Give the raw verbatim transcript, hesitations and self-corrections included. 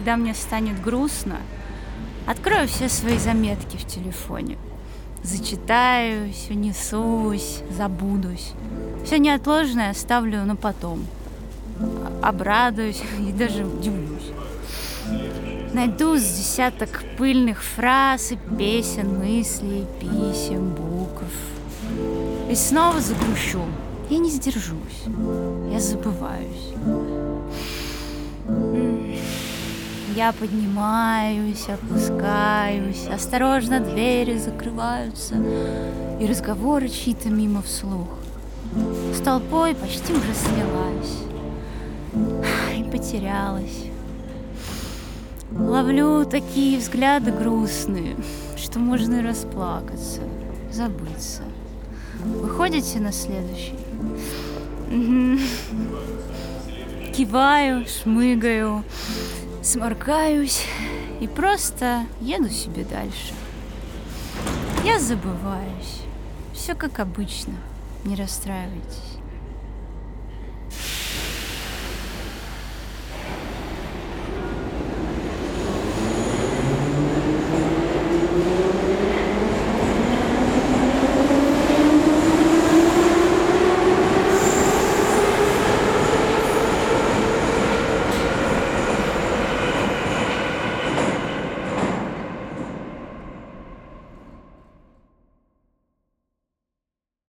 когда мне станет грустно, открою все свои заметки в телефоне. Зачитаюсь, унесусь, забудусь. Все неотложное оставлю на потом. Обрадуюсь и даже удивлюсь. Найду с десяток пыльных фраз и песен, мыслей, писем, букв. И снова загрущу. Я не сдержусь. Я забываюсь. Я поднимаюсь, опускаюсь, осторожно двери закрываются, и разговоры чьи-то мимо вслух. С толпой почти уже слилась и потерялась. Ловлю такие взгляды грустные, что можно и расплакаться, забыться. Выходите на следующий? Киваю, шмыгаю, сморкаюсь и просто еду себе дальше. Я забываюсь. Все как обычно. Не расстраивайтесь.